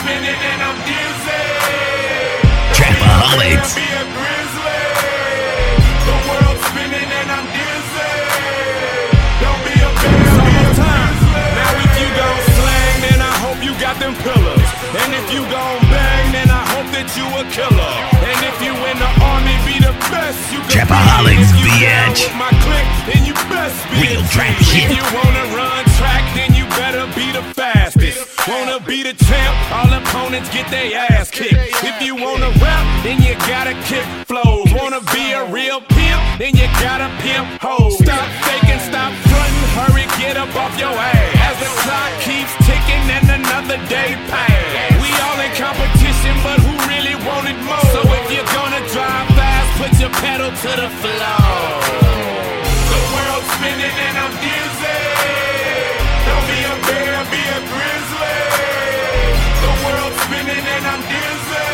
spinning and I'm dizzy. Trapaholics. Be a grizzly. The world's spinning and I'm dizzy. Don't be a bear, be a grizzly. Now if you gon' slang, then I hope you got them pillars. And if you gon' bang, then I hope that you a killer. And if you in the army, be the best you can Trapaholics, be. If you down bitch. with my clique, then you best be Real a trap G. shit. If you wanna run track, then you better be the fastest. Wanna be the champ, all opponents get their ass kicked. If you wanna rap, then you gotta kick flows. Wanna be a real pimp, then you gotta pimp hoes. Stop faking, stop frontin', hurry, get up off your ass. As the clock keeps ticking and another day pass. We all in competition, but who really want it more? So if you're gonna drive fast, put your pedal to the floor. The world's spinning and I'm dizzy. Don't be a bear, be a grizzly. The world's spinning and I'm dizzy.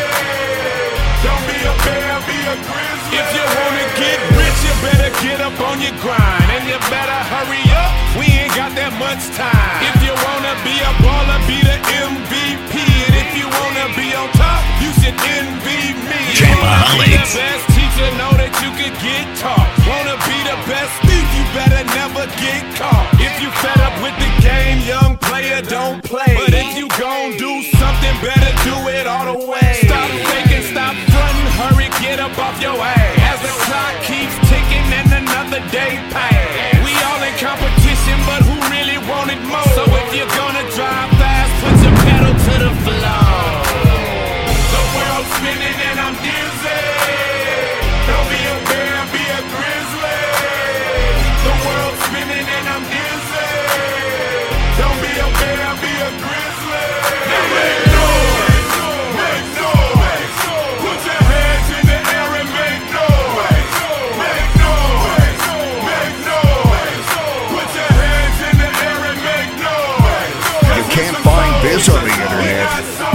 Don't be a bear, be a grizzly. If you wanna get rich, you better get up on your grind. And you better hurry up, we ain't got that much time. If you wanna be a baller, be the MVP. And if you wanna be on top, you should envy me. Trapaholics. The best teacher, know that you could get taught. Wanna be the best thief, you better never get caught. If you fed up with the game, young player, don't play. But if you gon' do something, better do it all the way. Stop faking, stop frontin', hurry, get up off your ass. As the clock keeps ticking and another day pass. We all in competition, but who really want it more? So if you're gonna drive fast, put your pedal to the floor. The world's spinning and I'm dizzy. Don't be a bear, be a grizzly. The world's spinning and I'm dizzy. Don't be a bear, be a grizzly. Now make noise, make noise. Put your hands in the air and make noise. Make noise, make noise. Put your hands in the air and make noise. You can't find this on the internet.